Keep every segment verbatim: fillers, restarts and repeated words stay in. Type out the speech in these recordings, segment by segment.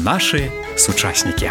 Нашы сучаснікі.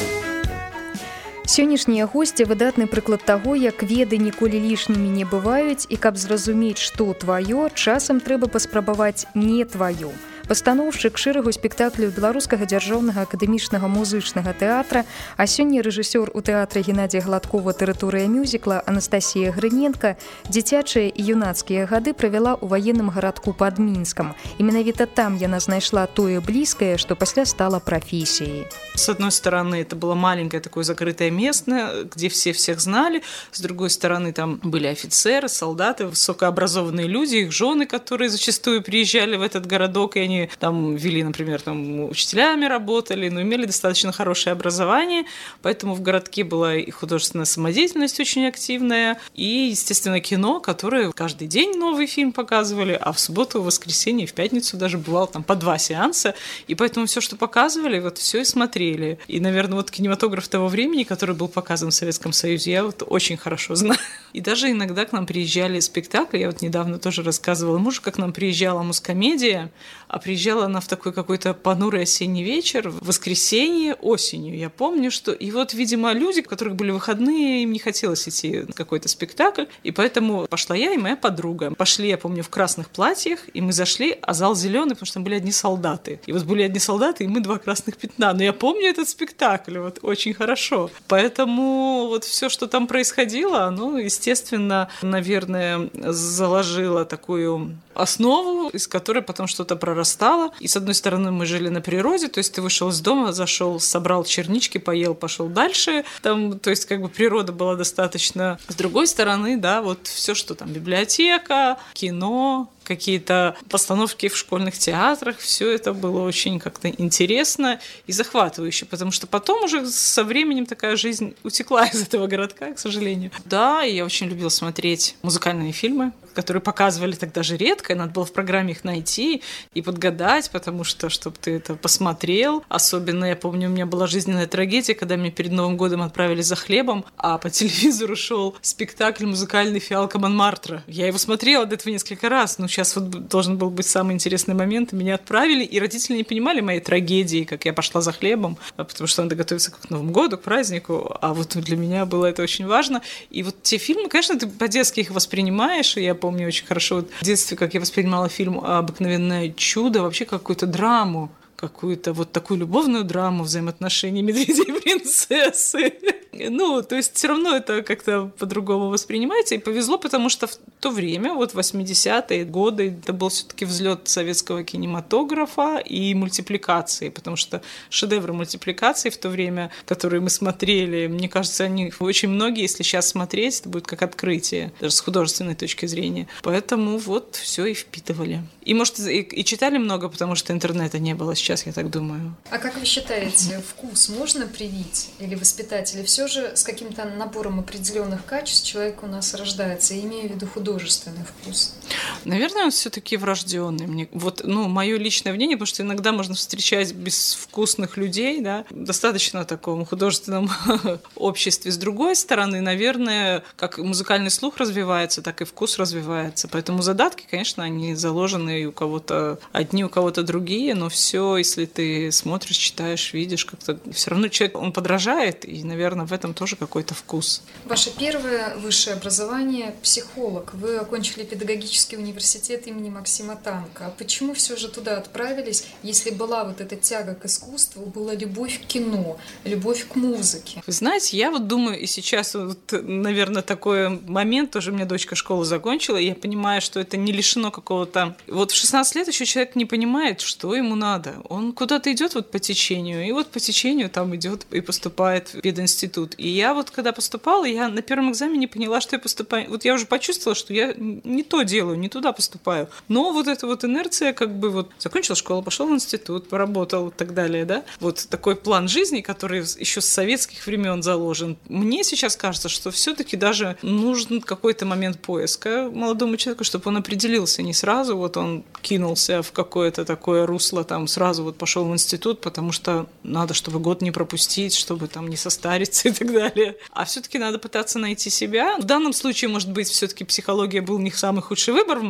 Сённяшнія госці выдатны прыклад таго, як веды ніколі лішнімі не бываюць, і каб зразумець, што тваё, часам трэба паспрабаваць не тваё. Пастаноўшчык шэрагу спектакляў беларускага дзяржаўнага акадэмічнага музычнага тэатра, а сёння рэжысёр у тэатры Геннадзія Гладкова «Тэрыторыя мюзікла» Анастасія Грыненка дзіцячыя і юнацкія гады правяла ў ваенным гарадку пад Мінскам. І менавіта там яна знайшла тое блізкае, што пасля стала профессией. С одной стороны, это было маленькое такое закрытое место, где все всех знали. С другой стороны, там были офицеры, солдаты, высокообразованные люди, их жены, которые зачастую приезжали в этот городок, и они там вели, например, там учителями работали, но имели достаточно хорошее образование, поэтому в городке была и художественная самодеятельность очень активная, и, естественно, кино, которое каждый день новый фильм показывали, а в субботу, в воскресенье, в пятницу даже бывало там по два сеанса, и поэтому все, что показывали, вот все и смотрели. И, наверное, вот кинематограф того времени, который был показан в Советском Союзе, я вот очень хорошо знаю. И даже иногда к нам приезжали спектакли, я вот недавно тоже рассказывала мужу, как к нам приезжала мускомедия, а приезжала она в такой какой-то понурый осенний вечер, в воскресенье, осенью. Я помню, что... И вот, видимо, люди, у которых были выходные, им не хотелось идти на какой-то спектакль, и поэтому пошла я и моя подруга. Пошли, я помню, в красных платьях, и мы зашли, а зал зеленый, потому что там были одни солдаты. И вот были одни солдаты, и мы два красных пятна. Но я помню этот спектакль вот очень хорошо. Поэтому вот все, что там происходило, оно, естественно, наверное, заложило такую основу, из которой потом что-то прорастало. И, с одной стороны, мы жили на природе, то есть ты вышел из дома, зашел, собрал чернички, поел, пошел дальше. Там, то есть как бы природа была достаточно. С другой стороны, да, вот все, что там библиотека, кино, какие-то постановки в школьных театрах, все это было очень как-то интересно и захватывающе, потому что потом уже со временем такая жизнь утекла из этого городка, к сожалению. Да, и я очень любила смотреть музыкальные фильмы, которые показывали тогда же редко, и надо было в программе их найти и подгадать, потому что, чтобы ты это посмотрел. Особенно, я помню, у меня была жизненная трагедия, когда меня перед Новым годом отправили за хлебом, а по телевизору шел спектакль музыкальный «Фиалка Монмартра». Я его смотрела до этого несколько раз, но сейчас вот должен был быть самый интересный момент. Меня отправили, и родители не понимали моей трагедии, как я пошла за хлебом, потому что надо готовиться к Новому году, к празднику. А вот для меня было это очень важно. И вот те фильмы, конечно, ты по-детски их воспринимаешь. И я помню очень хорошо вот в детстве, как я воспринимала фильм «Обыкновенное чудо», вообще какую-то драму, какую-то вот такую любовную драму взаимоотношений медведя и принцессы. Ну, то есть все равно это как-то по-другому воспринимается. И повезло, потому что в то время, вот в восьмидесятые годы, это был все-таки взлет советского кинематографа и мультипликации, потому что шедевры мультипликации в то время, которые мы смотрели, мне кажется, они очень многие, если сейчас смотреть, это будет как открытие, даже с художественной точки зрения. Поэтому вот все и впитывали. И, может, и, и читали много, потому что интернета не было сейчас, я так думаю. А как вы считаете, вкус можно привить или воспитать, или все же с каким-то набором определенных качеств человек у нас рождается, имея в виду художественный вкус? Наверное, он все-таки врожденный. Мне вот, ну, мое личное мнение, потому что иногда можно встречать безвкусных людей, да, достаточно в таком художественном обществе. С другой стороны, наверное, как музыкальный слух развивается, так и вкус развивается. Поэтому задатки, конечно, они заложены и у кого-то одни, у кого-то другие, но все, если ты смотришь, читаешь, видишь, как-то все равно человек, он подражает, и, наверное, в этом тоже какой-то вкус. Ваше первое высшее образование – психолог. Вы окончили педагогический университет имени Максима Танка. А почему все же туда отправились, если была вот эта тяга к искусству, была любовь к кино, любовь к музыке? Вы знаете, я вот думаю, и сейчас, вот, наверное, такой момент, тоже у меня дочка школу закончила, и я понимаю, что это не лишено какого-то... Вот в шестнадцать лет еще человек не понимает, что ему надо. Он куда-то идет вот по течению, и вот по течению там идет и поступает в пединститут. И я вот когда поступала, я на первом экзамене поняла, что я поступаю... Вот я уже почувствовала, что я не то делаю, не туда поступаю. Но вот эта вот инерция, как бы вот закончил школу, пошел в институт, поработал и так далее, да. Вот такой план жизни, который еще с советских времен заложен. Мне сейчас кажется, что все-таки даже нужен какой-то момент поиска молодому человеку, чтобы он определился не сразу, вот он кинулся в какое-то такое русло, там сразу вот пошел в институт, потому что надо, чтобы год не пропустить, чтобы там не состариться и так далее. А все-таки надо пытаться найти себя. В данном случае, может быть, все-таки психология был не самый худший выбор в моей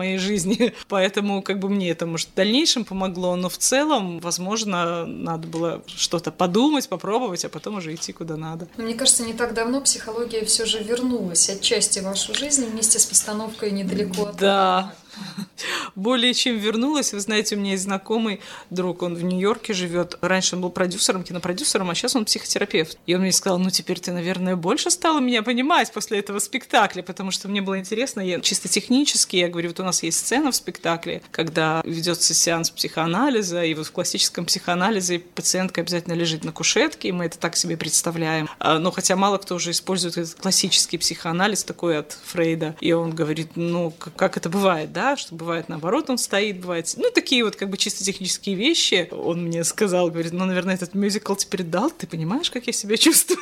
моей жизни. Поэтому как бы мне это, может, в дальнейшем помогло, но в целом, возможно, надо было что-то подумать, попробовать, а потом уже идти куда надо. Но мне кажется, не так давно психология все же вернулась отчасти в вашу жизнь вместе с постановкой «Недалеко от Да. Более чем вернулась. Вы знаете, у меня есть знакомый друг, он в Нью-Йорке живет. Раньше он был продюсером, кинопродюсером, а сейчас он психотерапевт. И он мне сказал, ну теперь ты, наверное, больше стала меня понимать после этого спектакля, потому что мне было интересно, я, чисто технически, я говорю, вот у нас есть сцена в спектакле, когда ведется сеанс психоанализа, и вот в классическом психоанализе пациентка обязательно лежит на кушетке, и мы это так себе представляем. Но хотя мало кто уже использует этот классический психоанализ такой от Фрейда, и он говорит, ну как это бывает, да? Да, что бывает наоборот, он стоит, бывает... Ну, такие вот как бы чисто технические вещи. Он мне сказал, говорит, ну, наверное, этот мюзикл теперь дал, ты понимаешь, как я себя чувствую?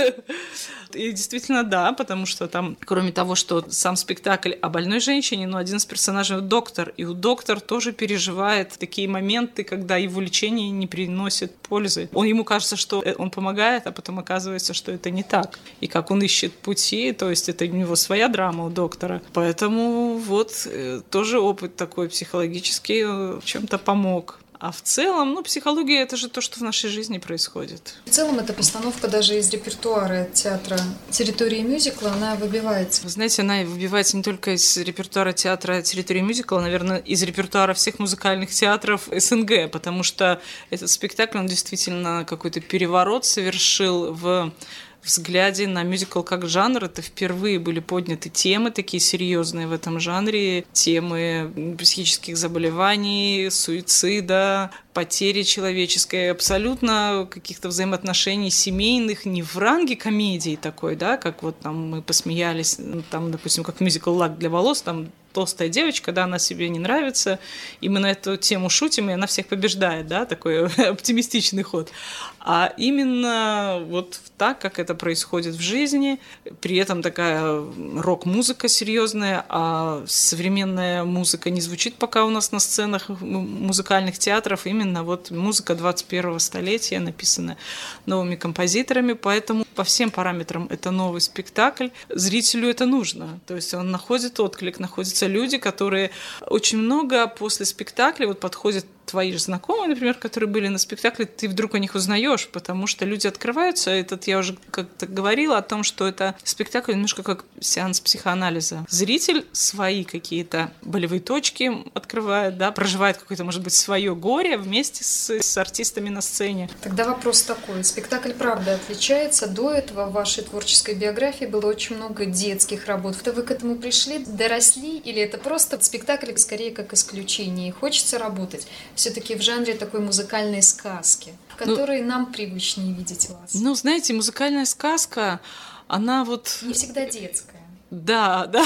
И действительно, да, потому что там, кроме того, что сам спектакль о больной женщине, но один из персонажей — доктор, и у доктора тоже переживает такие моменты, когда его лечение не приносит пользы. Он, ему кажется, что он помогает, а потом оказывается, что это не так. И как он ищет пути, то есть это у него своя драма у доктора. Поэтому вот тоже опыт такой психологический в чем-то помог. А в целом, ну, психология — это же то, что в нашей жизни происходит. В целом, эта постановка даже из репертуара театра «Территории мюзикла», она выбивается. Вы знаете, она выбивается не только из репертуара театра «Территории мюзикла», а, наверное, из репертуара всех музыкальных театров СНГ, потому что этот спектакль, он действительно какой-то переворот совершил в взгляде на мюзикл как жанр. Это впервые были подняты темы такие серьезные в этом жанре, темы психических заболеваний, суицида, потери человеческой, абсолютно каких-то взаимоотношений семейных, не в ранге комедии такой, да, как вот там мы посмеялись, там, допустим, как мюзикл «Лак для волос», там толстая девочка, да, она себе не нравится, и мы на эту тему шутим, и она всех побеждает, да, такой оптимистичный ход. А именно вот так, как это происходит в жизни, при этом такая рок-музыка серьезная, а современная музыка не звучит пока у нас на сценах музыкальных театров, именно вот музыка двадцать первого столетия, написана новыми композиторами, поэтому по всем параметрам это новый спектакль, зрителю это нужно, то есть он находит отклик, находятся люди, которые очень много после спектакля вот подходят, твои же знакомые, например, которые были на спектакле, ты вдруг о них узнаешь, потому что люди открываются. Этот я уже как-то говорила о том, что это спектакль немножко как сеанс психоанализа. Зритель свои какие-то болевые точки открывает, да, проживает какое-то, может быть, свое горе вместе с, с артистами на сцене. Тогда вопрос такой. Спектакль, правда, отличается. До этого в вашей творческой биографии было очень много детских работ. Это вы к этому пришли, доросли, или это просто спектакль скорее как исключение? И хочется работать все-таки в жанре такой музыкальной сказки, в которой ну, нам привычнее видеть вас. Ну, знаете, музыкальная сказка, она вот... Не всегда детская. Да, да.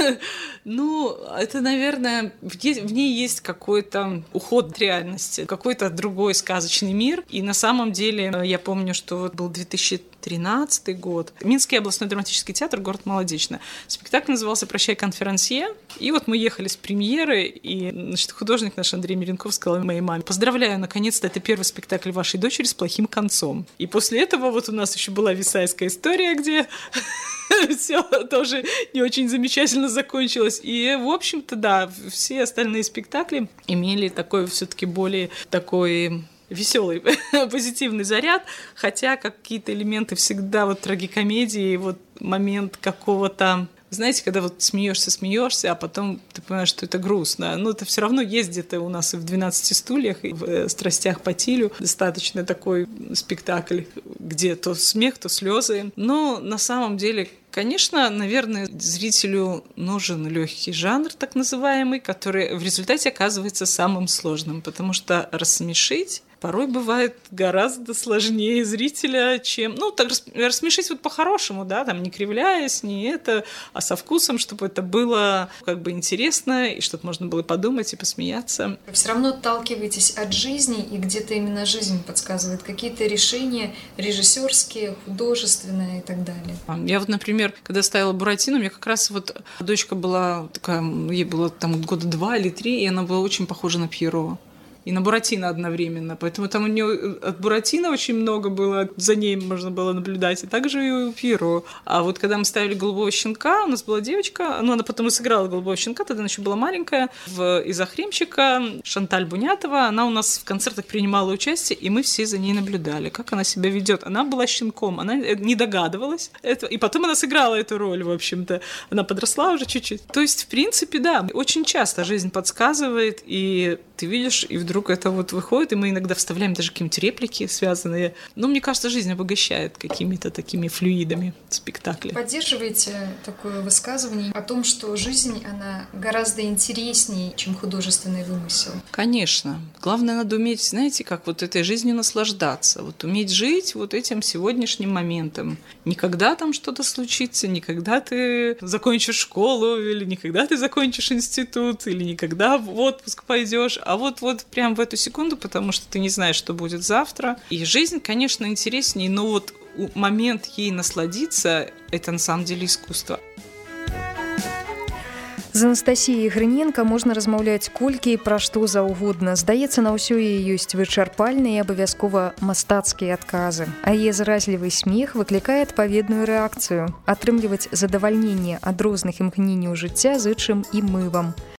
Ну, это, наверное, в ней есть какой-то уход от реальности, какой-то другой сказочный мир. И на самом деле, я помню, что вот был две тысячи тринадцатый год. Минский областной драматический театр, город Молодечно. Спектакль назывался «Прощай, конферансье». И вот мы ехали с премьеры, и, значит, художник наш Андрей Меренков сказал моей маме: поздравляю, наконец-то, это первый спектакль вашей дочери с плохим концом. И после этого вот у нас еще была Висайская история, где все тоже не очень замечательно закончилось. И, в общем-то, да, все остальные спектакли имели такой все-таки более такой веселый, позитивный заряд, хотя какие-то элементы всегда вот трагикомедии, вот момент какого-то, знаете, когда вот смеешься, смеешься, а потом ты понимаешь, что это грустно. Но это все равно есть где-то у нас и в «двенадцати стульях», и в «Страстях по Тилю» достаточно такой спектакль, где то смех, то слезы. Но на самом деле, конечно, наверное, зрителю нужен легкий жанр, так называемый, который в результате оказывается самым сложным, потому что рассмешить порой бывает гораздо сложнее зрителя, чем... Ну, так рассмешить вот по-хорошему, да, там, не кривляясь, не это, а со вкусом, чтобы это было как бы интересно, и чтобы можно было подумать и посмеяться. Вы все равно отталкиваетесь от жизни, и где-то именно жизнь подсказывает какие-то решения режиссерские, художественные и так далее. Я вот, например, когда ставила «Буратино», у меня как раз вот дочка была такая, ей было там года два или три, и она была очень похожа на Пьеро. и на Буратино одновременно. Поэтому там у нее от Буратино очень много было, за ней можно было наблюдать, и также и у Пьеро. А вот когда мы ставили «Голубого щенка», у нас была девочка, ну, она потом и сыграла «Голубого щенка», тогда она еще была маленькая, в «Из Охремчика», Шанталь Бунятова, она у нас в концертах принимала участие, и мы все за ней наблюдали, как она себя ведет. Она была щенком, она не догадывалась этого, и потом она сыграла эту роль, в общем-то. Она подросла уже чуть-чуть. То есть, в принципе, да, очень часто жизнь подсказывает, и ты видишь, и вдруг это вот выходит, и мы иногда вставляем даже какие-нибудь реплики связанные. Но мне кажется, жизнь обогащает какими-то такими флюидами спектакля. Поддерживаете такое высказывание о том, что жизнь, она гораздо интереснее, чем художественный вымысел? Конечно. Главное, надо уметь, знаете, как вот этой жизнью наслаждаться. Вот уметь жить вот этим сегодняшним моментом. Никогда там что-то случится, никогда ты закончишь школу, или никогда ты закончишь институт, или никогда в отпуск пойдешь, а вот-вот прям в эту секунду, потому что ты не знаешь, что будет завтра. И жизнь, конечно, интереснее, но вот момент ей насладиться — это на самом деле искусство. З Анастасіяй Грыненка можна размаўляць колькі і пра што заўгодна. Здаецца, на ўсё яе ёсць вычарпальныя і абавязкова мастацкія адказы. А яе заразлівы смех выклікае адпаведную рэакцыю. Атрымліваць задавальненне ад розных імкненняў жыцця зычым і мы вам.